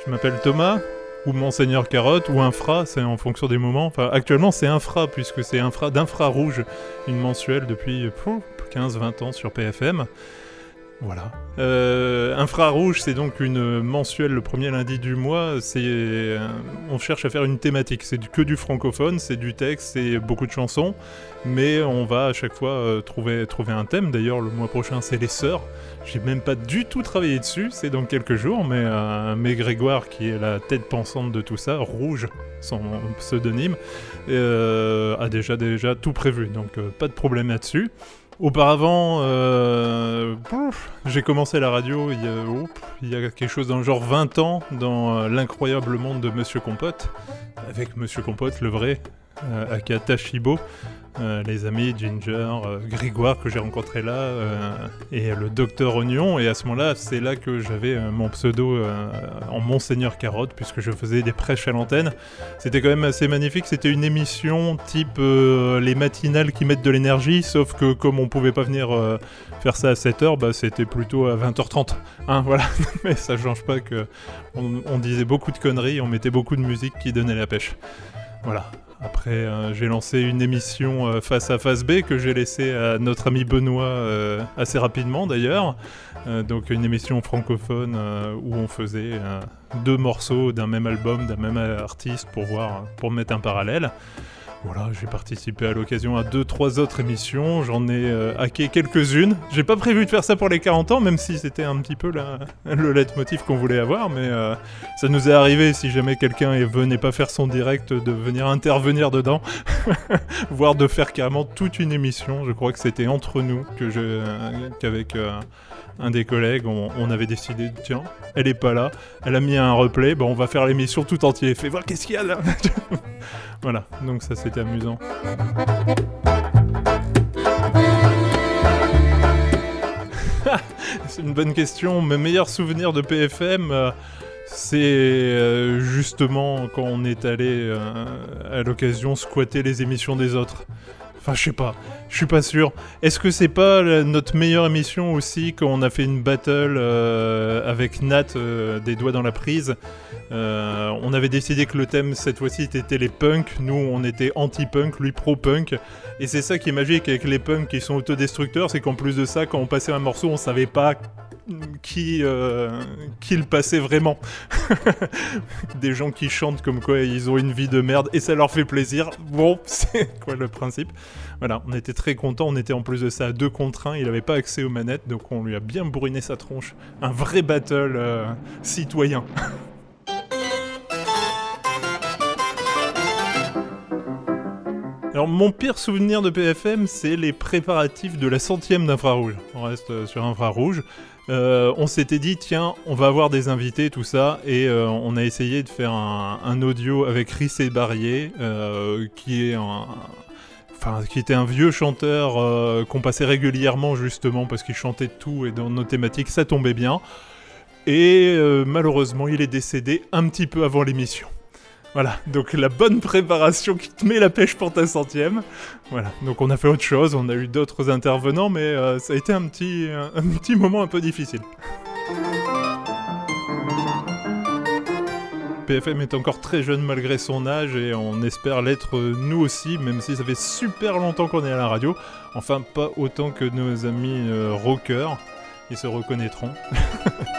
Je m'appelle Thomas, ou Monseigneur Carotte, ou Infra, c'est en fonction des moments. Enfin, actuellement, c'est Infra, puisque c'est d'Infrarouge, une mensuelle depuis 15-20 ans sur PFM. Voilà. Infrarouge, c'est donc une mensuelle le premier lundi du mois. On cherche à faire une thématique. C'est que du francophone, c'est du texte, c'est beaucoup de chansons. Mais on va à chaque fois trouver un thème. D'ailleurs, le mois prochain, c'est les sœurs. J'ai même pas du tout travaillé dessus, c'est dans quelques jours. Mais Grégoire, qui est la tête pensante de tout ça, Rouge, son pseudonyme, a déjà tout prévu. Donc pas de problème là-dessus. Auparavant, j'ai commencé la radio il y a quelque chose dans le genre 20 ans, dans l'incroyable monde de Monsieur Compote, avec Monsieur Compote, le vrai, aka Tashibo, les amis Ginger, Grégoire que j'ai rencontré là, et le Docteur Oignon, et à ce moment-là, c'est là que j'avais mon pseudo en Monseigneur Carotte, puisque je faisais des prêches à l'antenne. C'était quand même assez magnifique, c'était une émission type les matinales qui mettent de l'énergie, sauf que comme on pouvait pas venir faire ça à 7h, bah, c'était plutôt à 20h30, hein, voilà. Mais ça change pas que on disait beaucoup de conneries, on mettait beaucoup de musique qui donnait la pêche. Voilà. Après, j'ai lancé une émission Face à Face B que j'ai laissée à notre ami Benoît assez rapidement d'ailleurs. Donc une émission francophone où on faisait 2 morceaux d'un même album, d'un même artiste pour mettre un parallèle. Voilà, j'ai participé à l'occasion à 2-3 autres émissions, j'en ai hacké quelques-unes. J'ai pas prévu de faire ça pour les 40 ans, même si c'était un petit peu le leitmotiv qu'on voulait avoir, mais ça nous est arrivé, si jamais quelqu'un venait pas faire son direct, de venir intervenir dedans, voire de faire carrément toute une émission. Je crois que c'était entre nous qu'avec un des collègues, on avait décidé, tiens, elle est pas là, elle a mis un replay, on va faire l'émission tout entier, fais voir qu'est-ce qu'il y a là. Voilà, donc ça c'était amusant. C'est une bonne question. Mes meilleurs souvenirs de PFM, c'est justement quand on est allé à l'occasion squatter les émissions des autres. Enfin, je sais pas, je suis pas sûr. Est-ce que c'est pas notre meilleure émission aussi quand on a fait une battle avec Nat des doigts dans la prise? On avait décidé que le thème cette fois-ci était les punks. Nous, on était anti-punk, lui pro-punk. Et c'est ça qui est magique avec les punks qui sont autodestructeurs, c'est qu'en plus de ça, quand on passait un morceau, on savait pas qui le passait vraiment. Des gens qui chantent comme quoi ils ont une vie de merde et ça leur fait plaisir. Bon, c'est quoi le principe? Voilà, on était très contents, on était en plus de ça à 2 contre 1, il avait pas accès aux manettes, donc on lui a bien bourriné sa tronche. Un vrai battle citoyen. Alors mon pire souvenir de PFM, c'est les préparatifs de la 100e d'Infrarouge. On reste sur Infrarouge. On s'était dit, tiens, on va avoir des invités, tout ça, et on a essayé de faire un audio avec Rissé Barrier, qui était un vieux chanteur qu'on passait régulièrement justement parce qu'il chantait de tout et dans nos thématiques ça tombait bien. Et malheureusement, il est décédé un petit peu avant l'émission. Voilà, donc la bonne préparation qui te met la pêche pour ta 100e. Voilà, donc on a fait autre chose, on a eu d'autres intervenants, mais ça a été un petit moment un peu difficile. PFM est encore très jeune malgré son âge et on espère l'être nous aussi, même si ça fait super longtemps qu'on est à la radio. Enfin, pas autant que nos amis rockers, ils se reconnaîtront.